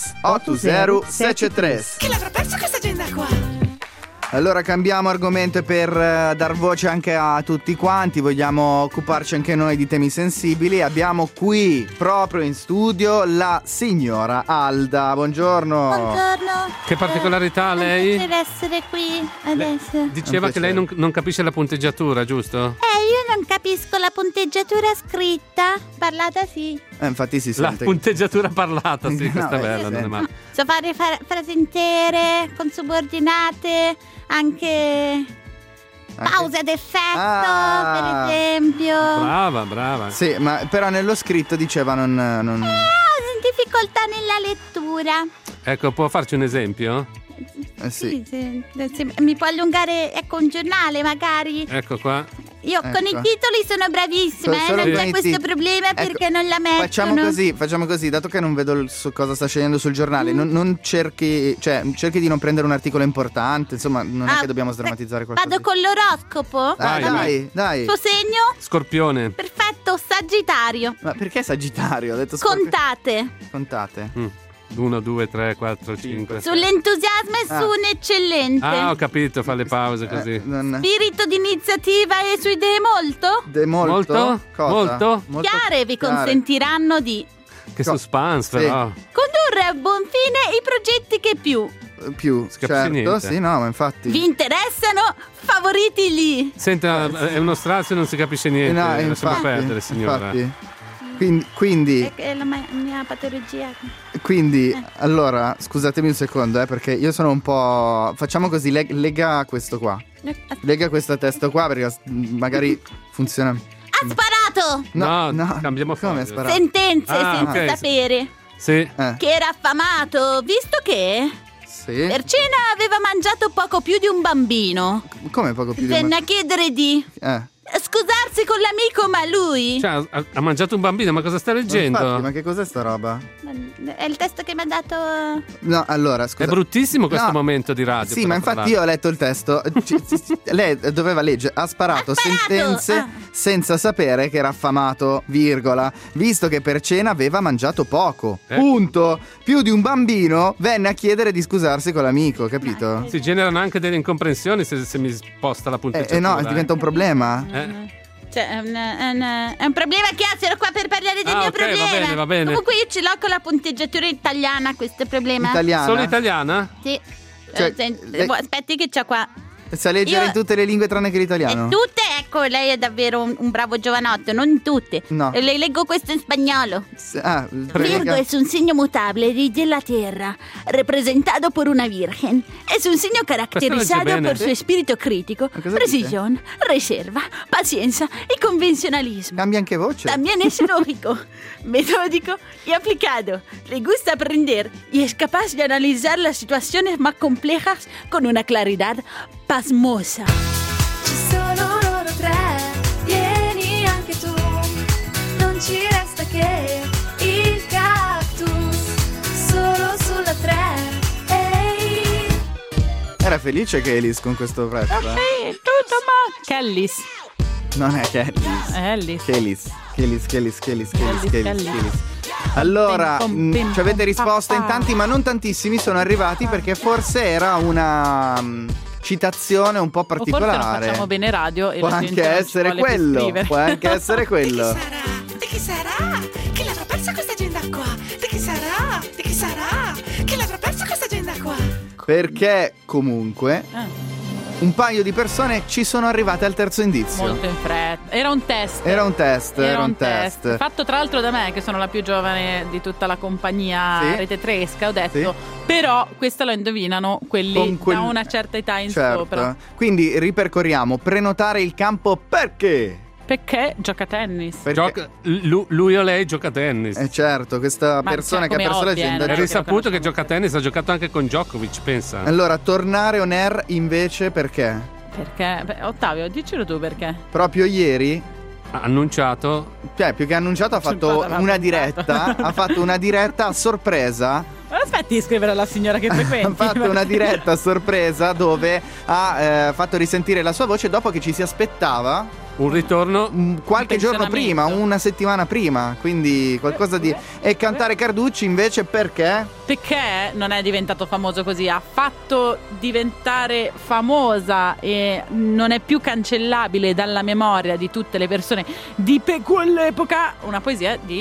8073. Chi l'avrà persa questa agenda qua? Allora cambiamo argomento per dar voce anche a tutti quanti. Vogliamo occuparci anche noi di temi sensibili. Abbiamo qui proprio in studio la signora Alda. Buongiorno. Buongiorno. Che particolarità ha lei? Deve essere qui adesso. Diceva che lei non capisce la punteggiatura, giusto? Io non capisco la punteggiatura scritta. Parlata sì. Infatti si La sente. punteggiatura parlata, sì, questa è bella, non è male. So fare frasi intere, con subordinate, anche pause d'effetto, per esempio. Brava. Sì, ma però nello scritto diceva non... difficoltà nella lettura. Ecco, può farci un esempio? Sì. Mi può allungare, un giornale magari. Ecco qua. Io con i titoli sono bravissima, non c'è questo problema perché non la mettono. Facciamo così, dato che non vedo cosa sta scegliendo sul giornale, non cerchi di non prendere un articolo importante, insomma, non è che dobbiamo sdrammatizzare qualcosa. Vado con l'oroscopo? Dai. Tuo segno? Scorpione. Perfetto, Sagittario. Ma perché Sagittario? Ho detto Contate. 1, 2, 3, 4, 5. Sull'entusiasmo e su un eccellente. Ho capito, fa le pause così. Spirito d'iniziativa e su idee molto? Molto? Cosa? Molto? Chiare vi consentiranno di Che suspense, però. condurre a buon fine i progetti che più si capisce niente. Sì, no, ma infatti vi interessano, favoriti lì. Senta, è uno strazio e non si capisce niente. Lasciamo perdere, signora. Infatti. Quindi è la mia patologia. Quindi allora scusatemi un secondo perché io sono un po'. Facciamo così, lega questo qua. Lega questo testo qua perché magari funziona. Ha sparato! No, cambiamo come sparato. Sentenze senza sapere. Sì. Che era affamato, visto che per cena aveva mangiato poco più di un bambino. Come poco più di un bambino? Venne a chiedere di scusarsi con l'amico, ma lui... Cioè, ha mangiato un bambino, ma cosa sta leggendo? Infatti, ma che cos'è sta roba? È il testo che mi ha dato... No, allora, scusa. È bruttissimo questo momento di radio. Sì, ma infatti io ho letto il testo. Lei doveva leggere, ha sparato sentenze senza sapere che era affamato, virgola, visto che per cena aveva mangiato poco. Punto. Più di un bambino venne a chiedere di scusarsi con l'amico, capito? Si generano anche delle incomprensioni se mi sposta la punteggiatura. No, diventa un problema. Cioè, è un problema che ha, sono qua per parlare del mio problema. Va bene. Comunque io ce l'ho con la punteggiatura italiana, questo problema. Italiana? Solo italiana? Sì. Aspetti che c'ho qua. Sa leggere in tutte le lingue tranne che l'italiano? Tutte, ecco, lei è davvero un bravo giovanotto, non tutte. No. Le leggo questo in spagnolo. Virgo es un signo mutable de la tierra, representado por una virgen. Es un signo caracterizado por su espíritu crítico, precisión, reserva, paciencia y convencionalismo. Cambia anche voce. También es lógico, metódico y aplicado. Le gusta aprender y es capaz de analizar las situaciones más complejas con una claridad pasmosa. Ci sono loro tre, vieni anche tu, non ci resta che il cactus, solo sulla 3. Ehi. Era felice Kelis con questo rap. Sì, tutto ma... Kellis. Non è Kelis. Kelis. Allora, ci avete risposto in tanti, ma non tantissimi sono arrivati perché forse era una citazione un po' particolare. O forse non facciamo bene radio e può anche essere quello. Può anche essere quello. Di chi sarà? Che l'avrà persa questa agenda qua? Di chi sarà? Di chi sarà? Che l'avrà persa questa agenda qua? Perché comunque un paio di persone ci sono arrivate al terzo indizio. Molto in fretta. Era un test. Era un test. Fatto tra l'altro da me, che sono la più giovane di tutta la compagnia Rete Tresca, ho detto. Però questo lo indovinano quelli da una certa età in sopra. Quindi ripercorriamo. Prenotare il campo perché? Perché gioca a tennis. Lui o lei gioca a tennis. Certo, questa persona che ha perso l'agenda. È risaputo che gioca a tennis, ha giocato anche con Djokovic, pensa. Allora, tornare on air invece perché? Perché? Ottavio, dicelo tu perché. Proprio ieri ha annunciato. Cioè, più che annunciato ha fatto una diretta. Ha fatto una diretta a sorpresa. Ma aspetti di scrivere alla signora che frequenti. Ha fatto una diretta a sorpresa dove ha fatto risentire la sua voce dopo che ci si aspettava un ritorno qualche giorno prima, una settimana prima. Quindi qualcosa di... E cantare Carducci invece perché? Perché non è diventato famoso così. Ha fatto diventare famosa e non è più cancellabile dalla memoria di tutte le persone di quell'epoca una poesia di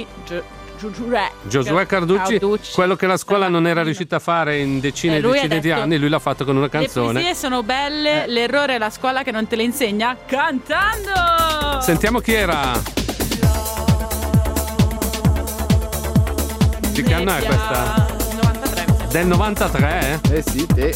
Giosuè Carducci, quello che la scuola non era riuscita a fare in decine e decine di anni, lui l'ha fatto con una canzone. Le poesie sono belle, l'errore è la scuola che non te le insegna cantando. Sentiamo chi era. Di che anno è questa? 93. Del 93? Sì, te.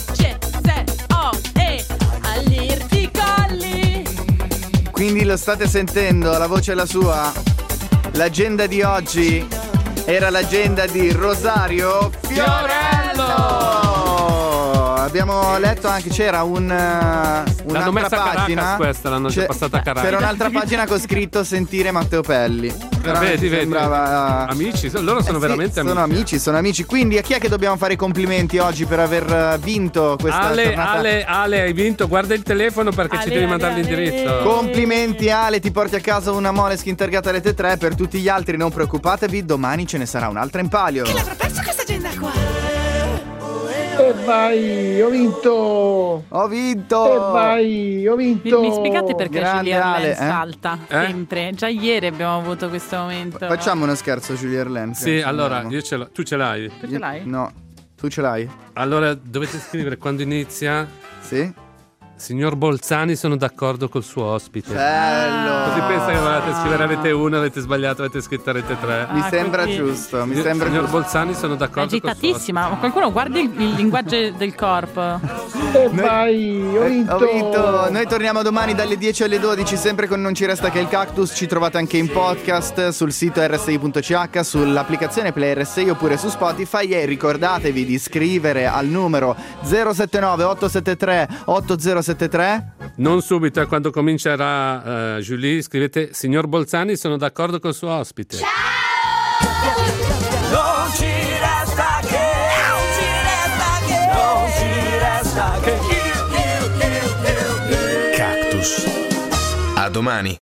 All'irti colli. Quindi lo state sentendo, la voce è la sua. L'agenda di oggi era l'agenda di Rosario Fiorello. Abbiamo letto anche, c'era un'altra pagina. Questa l'hanno già passata a Caracas. C'era un'altra pagina con scritto Sentire Matteo Pelli. Vedi. Sembrava... Amici, loro sono veramente amici. Sono amici. Quindi a chi è che dobbiamo fare i complimenti oggi per aver vinto questa tornata? Ale, hai vinto. Guarda il telefono perché ci devi mandare l'indirizzo. Complimenti Ale, ti porti a casa una Måneskin targata Rete 3. Per tutti gli altri non preoccupatevi, domani ce ne sarà un'altra in palio. Che l'avrà persa questa agenda qua? E vai, ho vinto. E vai, ho vinto. Mi spiegate perché Julia Ale, salta sempre? Già ieri abbiamo avuto questo momento. Facciamo uno scherzo Julia Erlen. Sì, allora, io ce l'ho. Tu ce l'hai? Tu ce l'hai? No, tu ce l'hai. Allora dovete scrivere quando inizia. Sì. Signor Bolzani, sono d'accordo col suo ospite. Bello. Così pensa che volete scrivere a Rete 1, avete sbagliato, avete scritto a Rete 3. Mi sembra giusto. Signor Bolzani, sono d'accordo col suo ospite. Agitatissima. Qualcuno guardi il linguaggio del corpo. Vai, ho vinto. Noi torniamo domani dalle 10 alle 12, sempre con Non ci resta che il cactus. Ci trovate anche in podcast sul sito rsi.ch, sull'applicazione Play RSI oppure su Spotify. E ricordatevi di scrivere al numero 079 873 8073 Non subito, quando comincerà Julie, scrivete: signor Bolzani, sono d'accordo col suo ospite. Ciao! Non ci resta che, non ci resta che Cactus. A domani.